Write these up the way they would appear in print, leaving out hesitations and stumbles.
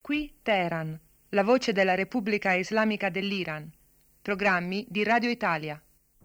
Qui Teheran, la voce della Repubblica Islamica dell'Iran. Programmi di Radio Italia.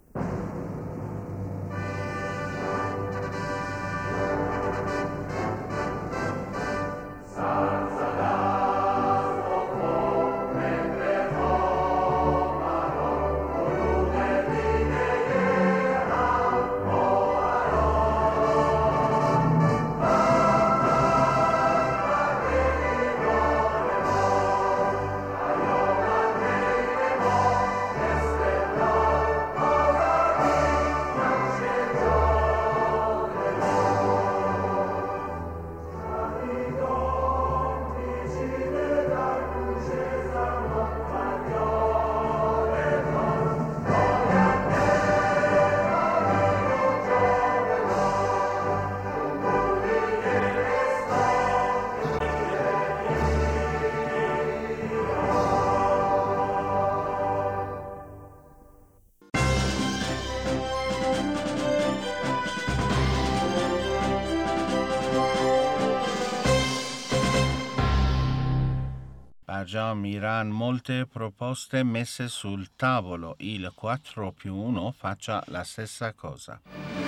Barjam Iran, molte proposte messe sul tavolo, il 4+1 faccia la stessa cosa.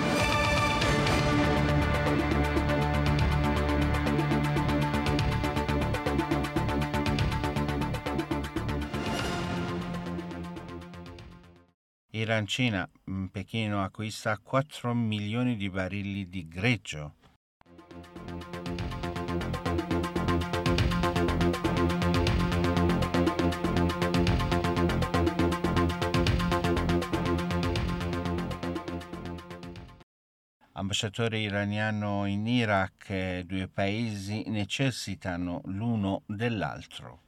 Iran-Cina, Pechino acquista 4 milioni di barili di greggio. Ambasciatore iraniano in Iraq, due paesi necessitano l'uno dell'altro.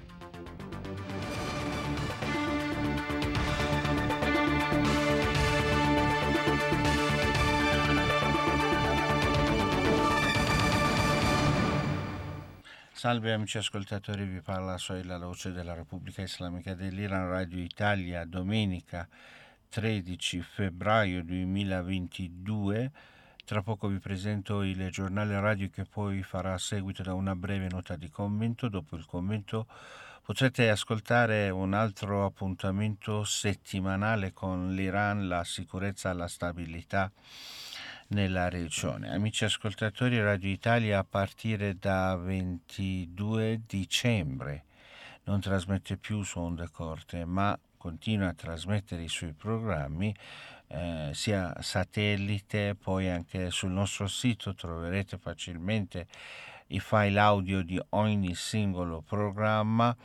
Salve amici ascoltatori, vi parla Soila, la voce della Repubblica Islamica dell'Iran, Radio Italia, domenica 13 febbraio 2022. Tra poco vi presento il giornale radio che poi farà seguito da una breve nota di commento. Dopo il commento potrete ascoltare un altro appuntamento settimanale con l'Iran, la sicurezza e la stabilità nella regione. Amici ascoltatori, Radio Italia a partire da 22 dicembre non trasmette più su onde corte, ma continua a trasmettere i suoi programmi sia satellite, poi anche sul nostro sito troverete facilmente i file audio di ogni singolo programma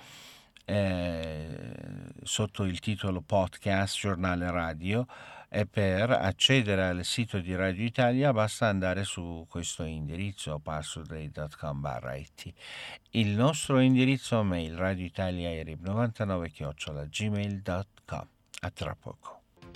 sotto il titolo podcast giornale radio, e per accedere al sito di Radio Italia basta andare su questo indirizzo parsoday.com/it. Il nostro indirizzo mail radioitaliaerib99@gmail.com. A tra poco.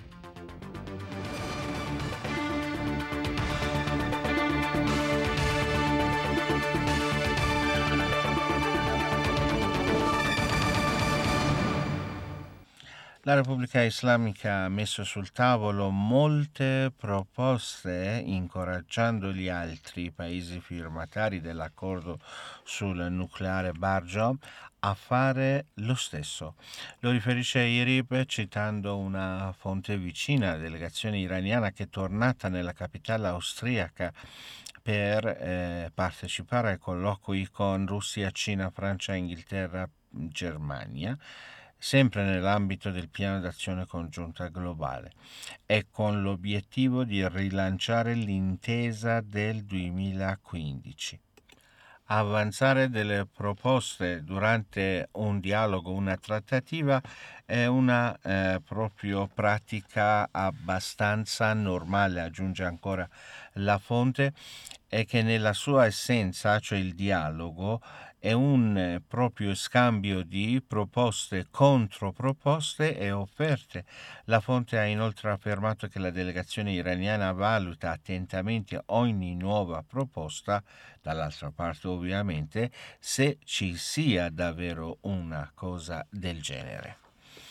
La Repubblica Islamica ha messo sul tavolo molte proposte incoraggiando gli altri paesi firmatari dell'accordo sul nucleare Barjam a fare lo stesso. Lo riferisce IRIB citando una fonte vicina alla delegazione iraniana che è tornata nella capitale austriaca per partecipare ai colloqui con Russia, Cina, Francia, Inghilterra, Germania, sempre nell'ambito del piano d'azione congiunta globale e con l'obiettivo di rilanciare l'intesa del 2015. Avanzare delle proposte durante un dialogo, una trattativa, è una proprio pratica abbastanza normale, aggiunge ancora la fonte, e che nella sua essenza, cioè il dialogo, è un proprio scambio di proposte, controproposte e offerte. La fonte ha inoltre affermato che la delegazione iraniana valuta attentamente ogni nuova proposta, dall'altra parte ovviamente, se ci sia davvero una cosa del genere.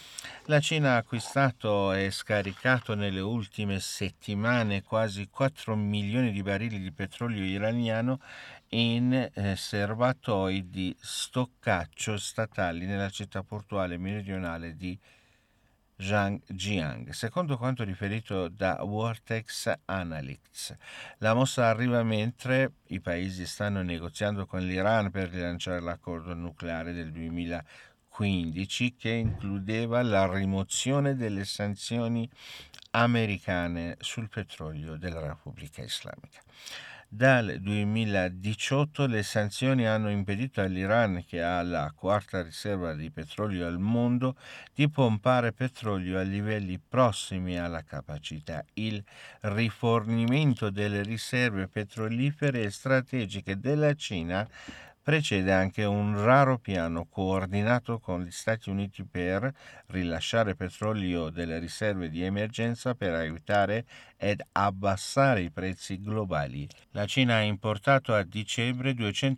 La Cina ha acquistato e scaricato nelle ultime settimane quasi 4 milioni di barili di petrolio iraniano in serbatoi di stoccaggio statali nella città portuale meridionale di Zhangjiang. Secondo quanto riferito da Vortex Analytics, la mossa arriva mentre i paesi stanno negoziando con l'Iran per rilanciare l'accordo nucleare del 2015 che includeva la rimozione delle sanzioni americane sul petrolio della Repubblica Islamica. Dal 2018 le sanzioni hanno impedito all'Iran, che ha la quarta riserva di petrolio al mondo, di pompare petrolio a livelli prossimi alla capacità. Il rifornimento delle riserve petrolifere strategiche della Cina precede anche un raro piano coordinato con gli Stati Uniti per rilasciare petrolio delle riserve di emergenza per aiutare ed abbassare i prezzi globali. La Cina ha importato a dicembre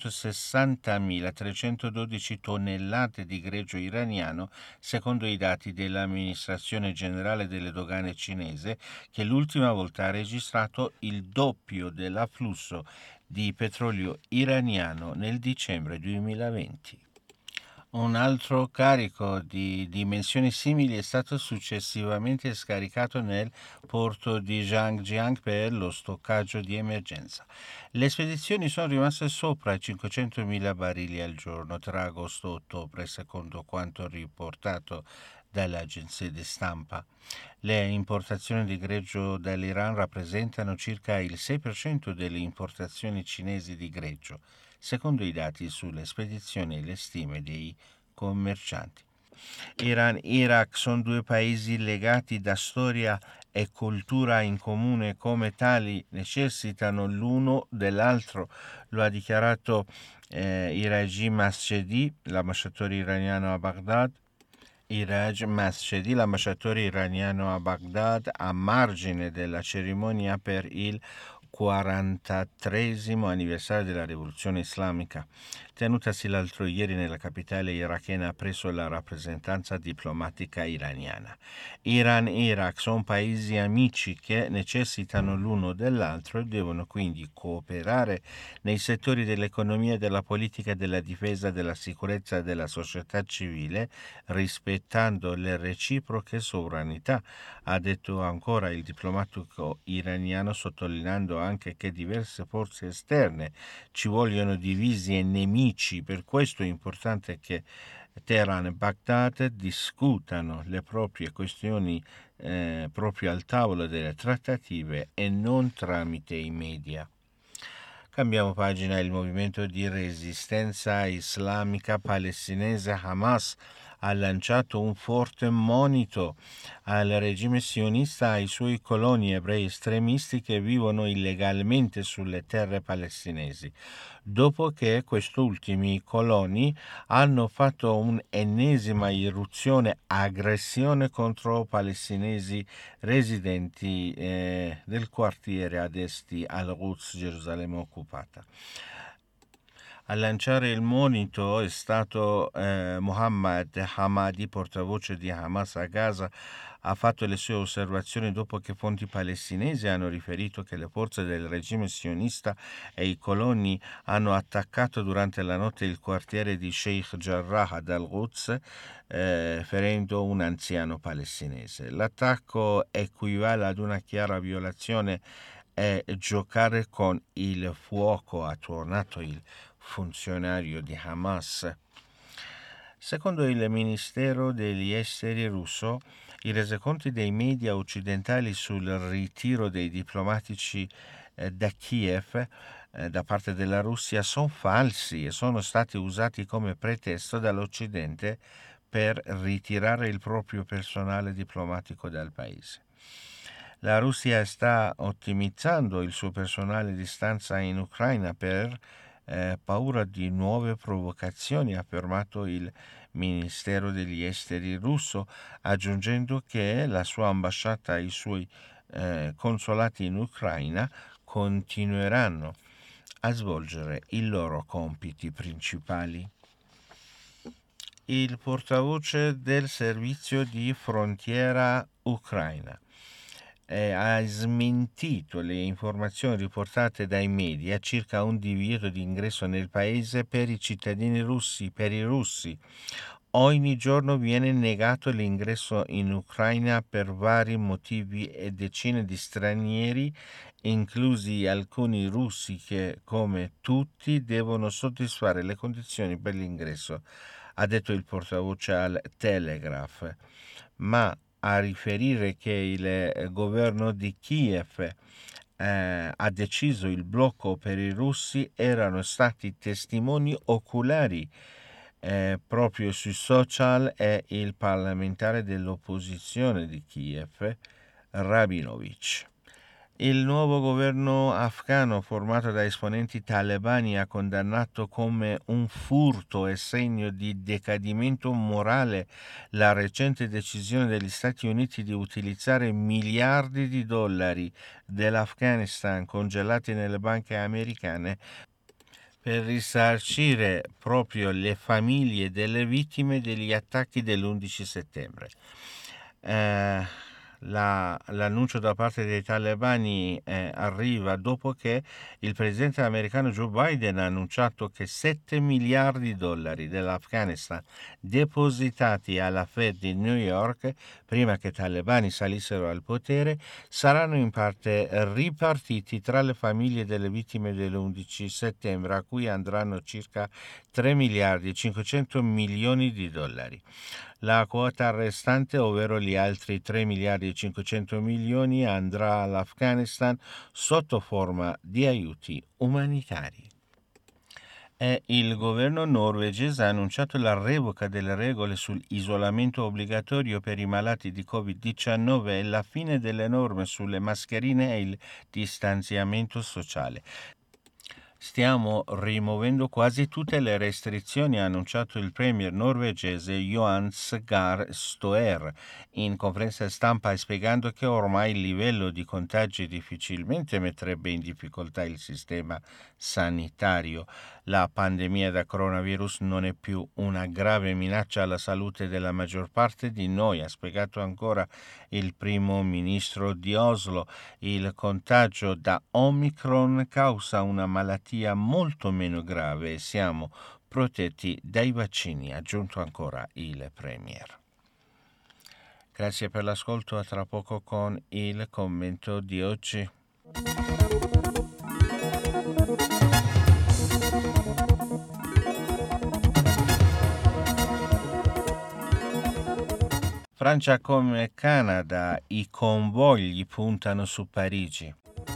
260.312 tonnellate di greggio iraniano, secondo i dati dell'amministrazione generale delle dogane cinese, che l'ultima volta ha registrato il doppio dell'afflusso di petrolio iraniano nel dicembre 2020. Un altro carico di dimensioni simili è stato successivamente scaricato nel porto di Zhangjiang per lo stoccaggio di emergenza. Le spedizioni sono rimaste sopra i 500.000 barili al giorno tra agosto e ottobre, secondo quanto riportato dalle agenzie di stampa. Le importazioni di greggio dall'Iran rappresentano circa il 6% delle importazioni cinesi di greggio, secondo i dati sulle spedizioni e le stime dei commercianti. Iran e Iraq sono due paesi legati da storia e cultura in comune, come tali necessitano l'uno dell'altro, lo ha dichiarato Iraj Masjedi, l'ambasciatore iraniano a Baghdad. Iraj Masjedi, l'ambasciatore iraniano a Baghdad, a margine della cerimonia per il 43esimo anniversario della rivoluzione islamica, tenutasi l'altro ieri nella capitale irachena presso la rappresentanza diplomatica iraniana. Iran e Iraq sono paesi amici che necessitano l'uno dell'altro e devono quindi cooperare nei settori dell'economia, della politica, della difesa, della sicurezza e della società civile, rispettando le reciproche sovranità, ha detto ancora il diplomatico iraniano, sottolineando anche che diverse forze esterne ci vogliono divisi e nemici. Per questo è importante che Teheran e Baghdad discutano le proprie questioni proprio al tavolo delle trattative e non tramite i media. Cambiamo pagina. Il movimento di resistenza islamica palestinese Hamas ha lanciato un forte monito al regime sionista e ai suoi coloni ebrei estremisti che vivono illegalmente sulle terre palestinesi, dopo che quest'ultimi coloni hanno fatto un'ennesima irruzione, aggressione contro palestinesi residenti del quartiere ad est di Al-Quds, Gerusalemme occupata. A lanciare il monito è stato Mohammad Hamadi, portavoce di Hamas a Gaza. Ha fatto le sue osservazioni dopo che fonti palestinesi hanno riferito che le forze del regime sionista e i coloni hanno attaccato durante la notte il quartiere di Sheikh Jarrah ad Al-Quds, ferendo un anziano palestinese. L'attacco equivale ad una chiara violazione e giocare con il fuoco, ha tornato il funzionario di Hamas. Secondo il Ministero degli Esteri russo, i resoconti dei media occidentali sul ritiro dei diplomatici da Kiev da parte della Russia sono falsi e sono stati usati come pretesto dall'Occidente per ritirare il proprio personale diplomatico dal paese. La Russia sta ottimizzando il suo personale di stanza in Ucraina per paura di nuove provocazioni, ha affermato il Ministero degli Esteri russo, aggiungendo che la sua ambasciata e i suoi consolati in Ucraina continueranno a svolgere i loro compiti principali. il portavoce del servizio di frontiera ucraina ha smentito le informazioni riportate dai media circa un divieto di ingresso nel paese per i cittadini russi, per i russi. Ogni giorno viene negato l'ingresso in Ucraina per vari motivi e decine di stranieri, inclusi alcuni russi che, come tutti, devono soddisfare le condizioni per l'ingresso, ha detto il portavoce al Telegraph. Ma a riferire che il governo di Kiev ha deciso il blocco per i russi erano stati testimoni oculari proprio sui social è il parlamentare dell'opposizione di Kiev, Rabinovich. Il nuovo governo afghano, formato da esponenti talebani, ha condannato come un furto e segno di decadimento morale la recente decisione degli Stati Uniti di utilizzare miliardi di dollari dell'Afghanistan congelati nelle banche americane per risarcire proprio le famiglie delle vittime degli attacchi dell'11 settembre. L'annuncio da parte dei talebani arriva dopo che il presidente americano Joe Biden ha annunciato che 7 miliardi di dollari dell'Afghanistan depositati alla Fed di New York prima che i talebani salissero al potere saranno in parte ripartiti tra le famiglie delle vittime dell'11 settembre, a cui andranno circa 3 miliardi e 500 milioni di dollari. La quota restante, ovvero gli altri 3 miliardi e 500 milioni, andrà all'Afghanistan sotto forma di aiuti umanitari. E il governo norvegese ha annunciato la revoca delle regole sull'isolamento obbligatorio per i malati di Covid-19 e la fine delle norme sulle mascherine e il distanziamento sociale. Stiamo rimuovendo quasi tutte le restrizioni, ha annunciato il premier norvegese Jonas Gahr Støre in conferenza stampa, spiegando che ormai il livello di contagi difficilmente metterebbe in difficoltà il sistema sanitario. La pandemia da coronavirus non è più una grave minaccia alla salute della maggior parte di noi, ha spiegato ancora il primo ministro di Oslo. Il contagio da Omicron causa una malattia molto meno grave e siamo protetti dai vaccini, ha aggiunto ancora il premier. Grazie per l'ascolto, a tra poco con il commento di oggi. Francia come Canada, i convogli puntano su Parigi.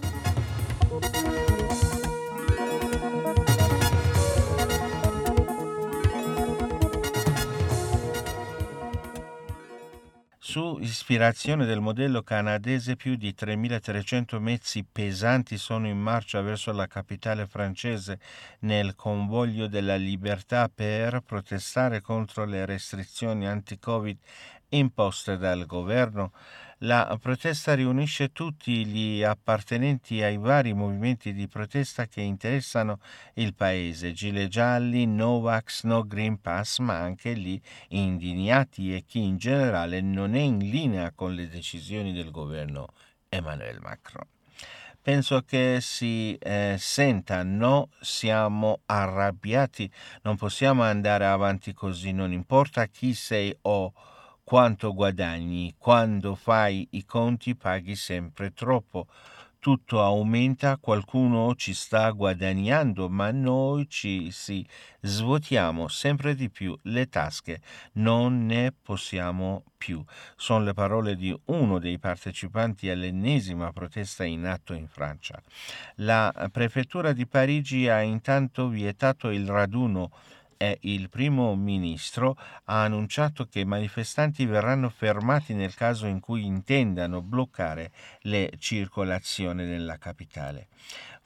Su ispirazione del modello canadese, più di 3.300 mezzi pesanti sono in marcia verso la capitale francese nel convoglio della libertà per protestare contro le restrizioni anti-Covid imposte dal governo. La protesta riunisce tutti gli appartenenti ai vari movimenti di protesta che interessano il paese, gilet gialli, no vax, no Green Pass, ma anche gli indignati e chi in generale non è in linea con le decisioni del governo Emmanuel Macron. Penso che si senta, no, siamo arrabbiati, non possiamo andare avanti così, non importa chi sei o quanto guadagni, quando fai i conti paghi sempre troppo. Tutto aumenta, qualcuno ci sta guadagnando, ma noi ci svuotiamo sempre di più le tasche, non ne possiamo più. Sono le parole di uno dei partecipanti all'ennesima protesta in atto in Francia. La prefettura di Parigi ha intanto vietato il raduno e il primo ministro ha annunciato che i manifestanti verranno fermati nel caso in cui intendano bloccare le circolazioni nella capitale.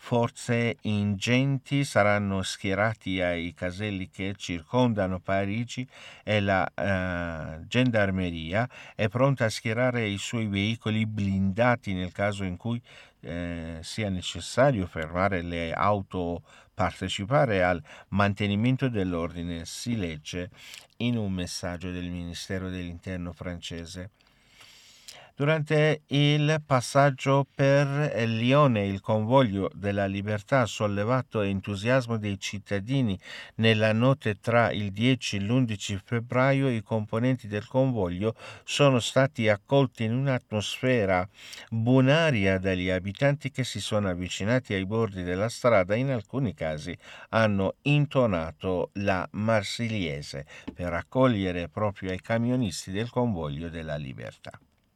forze ingenti saranno schierati ai caselli che circondano Parigi e la gendarmeria è pronta a schierare i suoi veicoli blindati nel caso in cui sia necessario fermare le auto o partecipare al mantenimento dell'ordine, si legge in un messaggio del Ministero dell'Interno francese. Durante il passaggio per Lione, il convoglio della libertà ha sollevato entusiasmo dei cittadini. Nella notte tra il 10 e l'11 febbraio i componenti del convoglio sono stati accolti in un'atmosfera bonaria dagli abitanti che si sono avvicinati ai bordi della strada. In alcuni casi hanno intonato la Marsiliese per accogliere proprio i camionisti del convoglio della libertà.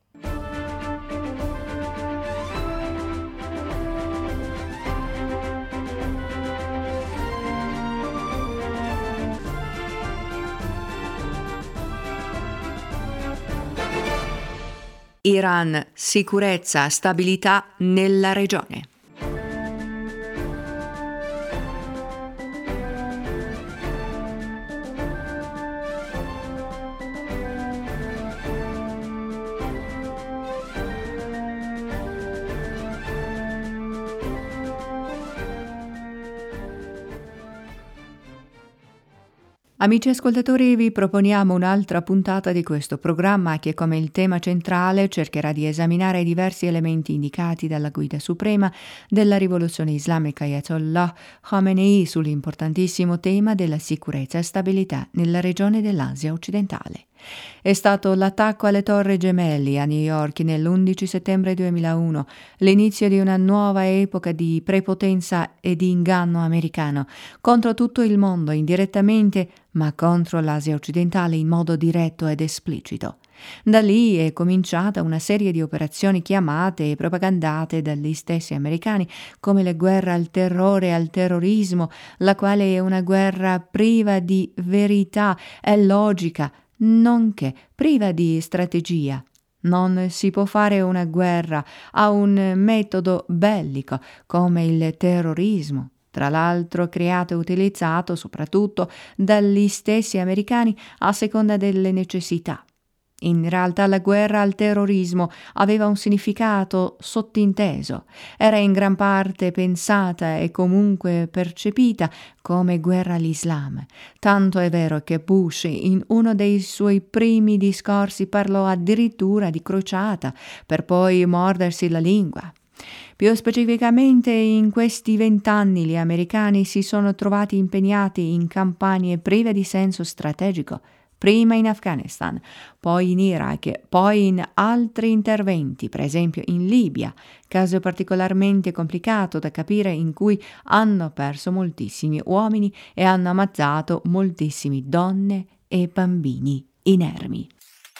Iran, sicurezza, stabilità nella regione. Amici ascoltatori, vi proponiamo un'altra puntata di questo programma che, come il tema centrale, cercherà di esaminare i diversi elementi indicati dalla guida suprema della rivoluzione islamica Ayatollah Khamenei sull'importantissimo tema della sicurezza e stabilità nella regione dell'Asia occidentale. È stato l'attacco alle Torri Gemelli a New York nell'11 settembre 2001, l'inizio di una nuova epoca di prepotenza e di inganno americano contro tutto il mondo indirettamente, ma contro l'Asia occidentale in modo diretto ed esplicito. Da lì è cominciata una serie di operazioni chiamate e propagandate dagli stessi americani come la guerra al terrore e al terrorismo, la quale è una guerra priva di verità e logica, nonché priva di strategia. Non si può fare una guerra a un metodo bellico come il terrorismo, tra l'altro creato e utilizzato soprattutto dagli stessi americani a seconda delle necessità. In realtà la guerra al terrorismo aveva un significato sottinteso, era in gran parte pensata e comunque percepita come guerra all'Islam. Tanto è vero che Bush in uno dei suoi primi discorsi parlò addirittura di crociata, per poi mordersi la lingua. Più specificamente, in questi 20 anni gli americani si sono trovati impegnati in campagne prive di senso strategico, prima in Afghanistan, poi in Iraq, poi in altri interventi, per esempio in Libia, caso particolarmente complicato da capire in cui hanno perso moltissimi uomini e hanno ammazzato moltissimi donne e bambini inermi.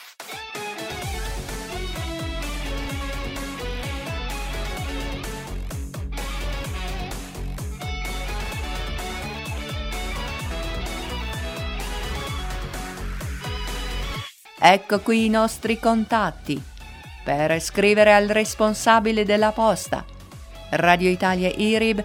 Ecco qui i nostri contatti per scrivere al responsabile della posta: Radio Italia IRIB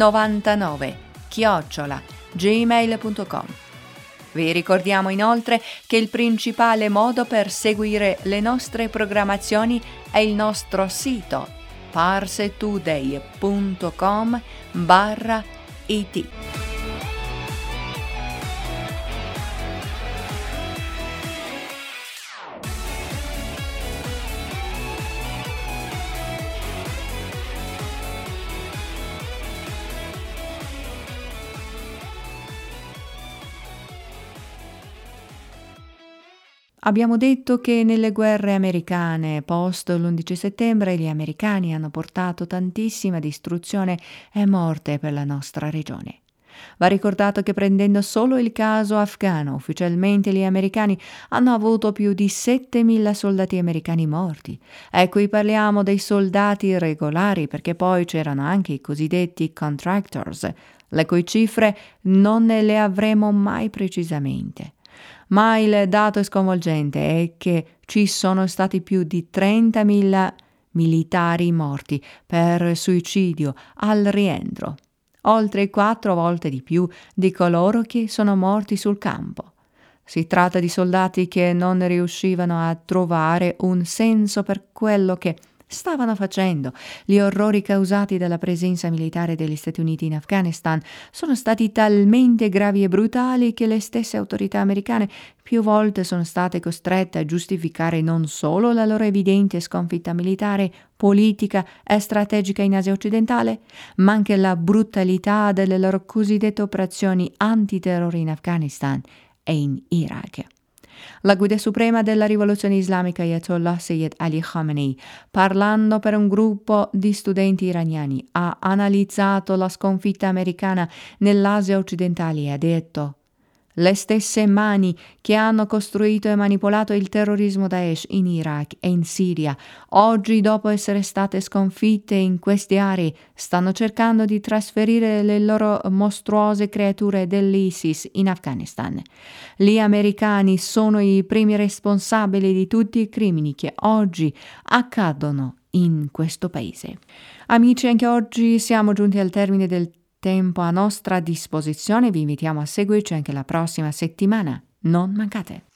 99@gmail.com. Vi ricordiamo inoltre che il principale modo per seguire le nostre programmazioni è il nostro sito parsetoday.com/it. Abbiamo detto che nelle guerre americane post l'11 settembre gli americani hanno portato tantissima distruzione e morte per la nostra regione. Va ricordato che, prendendo solo il caso afghano, ufficialmente gli americani hanno avuto più di 7.000 soldati americani morti. E qui parliamo dei soldati regolari, perché poi c'erano anche i cosiddetti contractors, le cui cifre non le avremo mai precisamente. Ma il dato sconvolgente è che ci sono stati più di 30.000 militari morti per suicidio al rientro, oltre 4 volte di più di coloro che sono morti sul campo. Si tratta di soldati che non riuscivano a trovare un senso per quello che stavano facendo. Gli orrori causati dalla presenza militare degli Stati Uniti in Afghanistan sono stati talmente gravi e brutali che le stesse autorità americane più volte sono state costrette a giustificare non solo la loro evidente sconfitta militare, politica e strategica in Asia occidentale, ma anche la brutalità delle loro cosiddette operazioni antiterrore in Afghanistan e in Iraq. La guida suprema della rivoluzione islamica Ayatollah Sayyid Ali Khamenei, parlando per un gruppo di studenti iraniani, ha analizzato la sconfitta americana nell'Asia occidentale e ha detto: le stesse mani che hanno costruito e manipolato il terrorismo Daesh in Iraq e in Siria, oggi dopo essere state sconfitte in queste aree, stanno cercando di trasferire le loro mostruose creature dell'ISIS in Afghanistan. Gli americani sono i primi responsabili di tutti i crimini che oggi accadono in questo paese. Amici, anche oggi siamo giunti al termine del tempo a nostra disposizione. Vi invitiamo a seguirci anche la prossima settimana. Non mancate.